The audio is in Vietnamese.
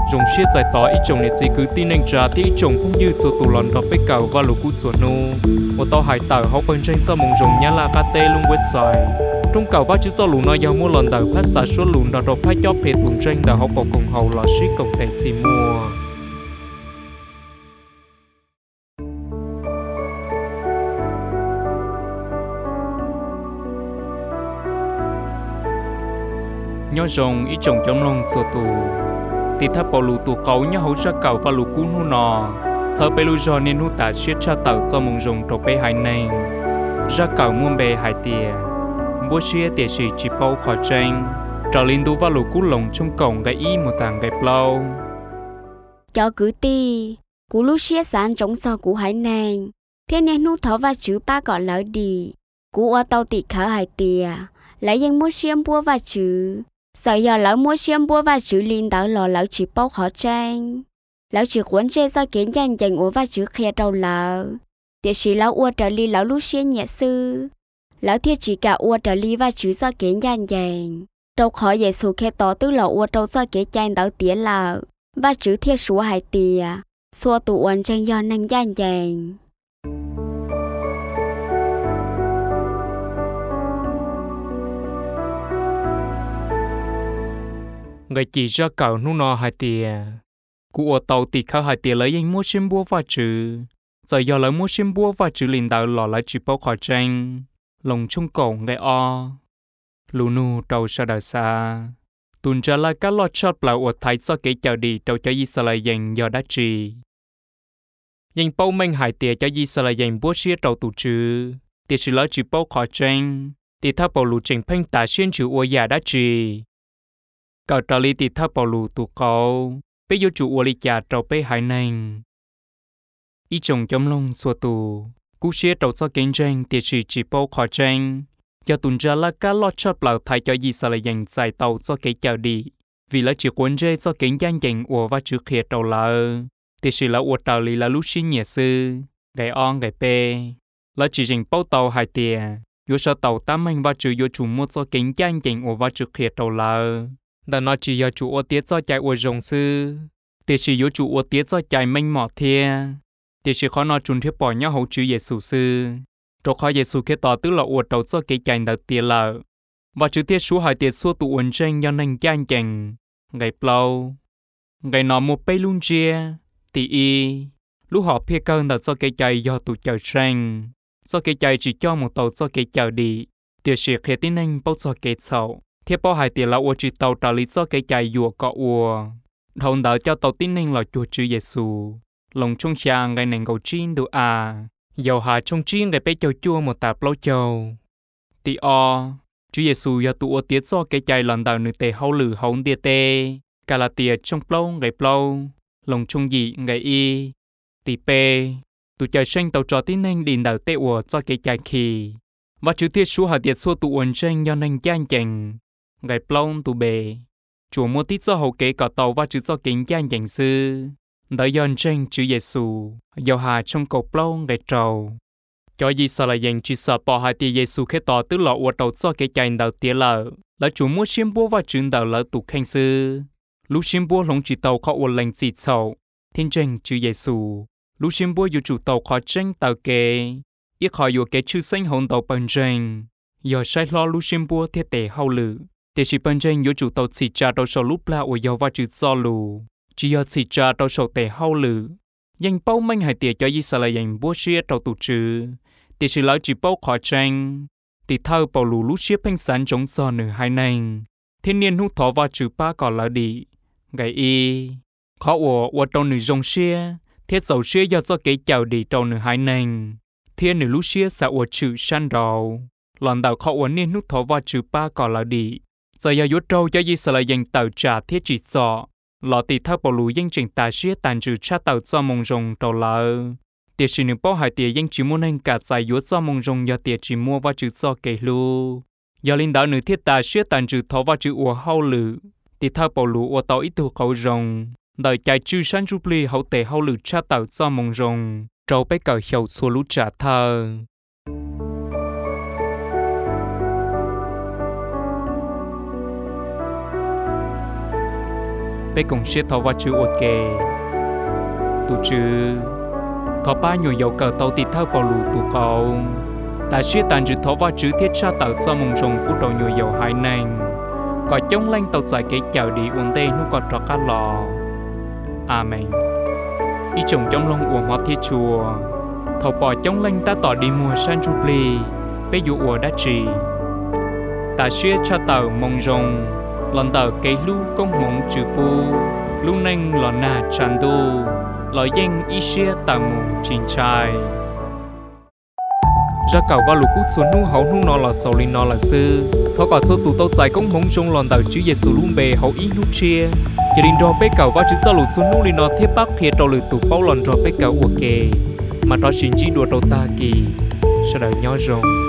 rồng xiết giải tỏ ít chồng này chỉ cứ tin anh trả thì ít chồng cũng như cho tụ lòn đọc bế cầu và lục cút sổ nô một tàu hải tàu họ bên trên cho mong rồng nhá là cà tê luôn website trong cầu ba chữ cho lũ nói giao mua lòn tàu phát xả số lũ đọc phát cho phê tuần trên tàu họ bỏ cùng hầu lò xí cộng thành xì mua nhớ rồng ít chồng trong lòng sổ tù thì tháp bảo lù tù cấu nhớ hỗ trợ cầu và lù cú nu nò sau bê lù giò nên nu tả xiết cha tàu cho mong rồng trộn bê hải này ra cầu muôn bê hải tìa bố xiết tìa sĩ chỉ bao khỏi tranh trò linh tu và lù cú lồng trong cổng gai y một tảng gai plau cho cứ ti cú lù xiết sáng trong so cú hải này thế nên nu thọ và chữ ba gọi lỡ đi cú ở tàu tị khở hải tìa lại dân mua xiêm bua và chữ sợ giờ lỡ mua xiêm bua và chữ linh đỡ lò lỡ chỉ bao khó tranh lỡ chỉ cuốn chơi do kiến danh dành ủa và chữ khe đầu lỡ địa sĩ lỡ ua trở ly lỡ lúc xiên nhẹ sư lỡ thiết chỉ cả ua trở ly và chữ do kiến danh dành đâu khó dễ số khe tỏ tức là ua trâu do kiến danh đỡ tía lỡ và chữ thiết số hải tìa xua tụ uẩn tranh do năng danh dành người chỉ ra cầu nu nọ hai tìa cụ ở tàu tì khao hai tìa lấy anh mua xiêm búa và chữ giờ giờ lấy mua xiêm búa và chữ liền đạo lò lại chỉ bao khỏi tranh lồng trong cổ người o lù nu đầu sa đời xa tuần trả lại các lọt chót là ở thái do cái chợ đi đầu cho Israel dành giờ đã trì dành bao minh hai tìa cho Israel dành búa xía đầu tụ chữ tìa chỉ lấy chỉ bao khỏi tranh tìa tháp bảo lù trình phanh tả xuyên chữ ở nhà đã trì cậu trả lý tịt tháp bảo lù tụ cậu bây giờ chủ ua lý chả trâu bê hải nành ý chồng chấm lông xua tù cú xế trâu cho kinh tranh tiệt chỉ bao khó tranh do tuần ra là cá lót chót bảo thay cho gì sao lại dành giải tàu cho cái chào đi vì là chỉ cuốn dây cho kính danh dành ua và chữ khía trâu là tiệt chỉ là ua trào lý là lúc xin nhẹ sư gái on gái bê là chỉ dành bao tàu hai tiền vô sao tàu tám anh và chữ vô chủ mua cho kính danh dành ua và chữ khía trâu là đã nói chỉ do chủ ô tiết cho chạy ô rồng sư thì chỉ do chủ ô tiết cho chạy mênh mỏ thia thì chỉ khó nói chúng thiết bỏ nhau hậu chữ Giêsu sư rồi khó Giêsu kết tỏ tức là ô đầu cho cái chạy đầu tiên là và chữ tiết số hai tiết số tụ ổn tranh do nên nhanh chành ngày plau ngày nọ một bay luôn chia thì y lúc họ phía cơn đầu cho cái chạy do tụ chờ tranh do cái chạy chỉ cho một tàu cho cái chờ đi thì chỉ khi tin anh bao cho cái sầu thiết bao hai tiền là ô chỉ tàu trả lý cho cái chạy dùa cọ ua thôn đỡ cho tàu tin nên là chùa chữ Giêsu lòng trong cha ngày này cầu chín đồ à dầu hà trong chín ngày bé châu chua một tạp lâu châu tì o chữ Giêsu do tụ ô tiết cho cái chạy lần đầu nữ tề hậu lử hậu địa tê cả là tiệt trong plau lòng trong dị ngày y tì pê tụ chạy sinh tàu trò tin nên đình đầu tê ua cho cái chạy khi và chữ thiết số hà tiệt số tụ ổn tranh do nên nhanh chành ngày plong tụ bề chùa mua tít cho hậu kế cả tàu và chữ cho kính gian dành sư đợi dọn tranh chữ Giêsu dầu hà trong cầu plong ngày trầu cho gì sao lại dành chỉ sợ bỏ hai tia Giêsu khé tỏ tức là uất đầu cho cái chạy đầu tia là chùa mua xiêm búa và chữ đầu là tụ khen sư lúc xiêm búa lồng chỉ tàu khó uất lành xịt sầu thiên tranh chữ Giêsu lúc xiêm búa dù chủ tàu khó tranh tàu kê ít khỏi dù cái chữ xanh hồn tàu bần tranh giờ sai lo lúc xiêm búa thiết tệ hậu lử để chỉ bên trên yếu chủ tàu xì trà đầu sầu lúc là ở dầu và chữ do lù chỉ ở xì trà đầu sầu tệ hậu lử dành bao minh hải tiệt cho Israel dành búa xía đầu tụ chữ để chỉ lấy chỉ bao khó tranh thì thao bảo lù lúc xía phanh sán chống do nửa hai nành thiên nhiên hút thọ và chữ ba còn là đi gái y khó ở đầu nửa rồng xía thiết dầu xía do cái chào đi đầu nửa hai nành thiên nửa lúc xía sẽ ở chữ san đầu lần đầu khó ở nên hút thọ và chữ ba còn là đi giờ giờ yết trâu cho Israel dành tàu trả thiết chỉ rõ lọ tì thao bảo lù danh trình tà xía tàn trừ cha tàu cho mong rồng tàu lỡ tiệt chỉ nửa bao hai tiệt danh chỉ muốn anh cả giải yết cho mong rồng do tiệt chỉ mua và chữ cho kể lu giờ linh đạo nửa thiết tà xía tàn trừ thọ và chữ ủa hậu lử tì thao bảo lù ủa tàu ít tu khẩu rồng đời chạy chữ san jupli hậu tệ hậu lử cha tàu cho mong rồng trâu bé cờ hiệu xua lũ trả thơ bé cùng xếp thọ và chữ ok tụ chữ thọ ba nhiều dầu cờ tàu tịt thao bảo lù tụ cầu ta xếp tàn chữ thọ và chữ thiết cha tạo cho mong rồng của đầu nhiều dầu hai nành có chống lanh tàu giải cái chào đi uốn tê nó còn trọ cá lò amen ý chồng trong lòng uổng hóa thiết chùa thầu bỏ trong lanh ta tỏ đi mùa san chupli bé dụ ủa đã trì ta xuyên cho tàu mong rồng lần tàu cái lũ công mong chữ pu lũ nanh lò nà tràn đu lò danh ý xia tàu mù trình trai ra cầu qua lũ cút xuống nu hậu nu nọ là sầu linh nọ là sư thọ còn số tụ tàu dài công mong rồng lần tàu chữ Giêsu luôn bề hậu ý nu chia gia đình đó bé cầu qua chữ sao lũ xuống nu linh nọ thiết bắc thiệt trâu lử tụ bao lần rồi bé cầu ok mà đó chính chỉ đùa đầu ta kỳ sau đó nhỏ rồng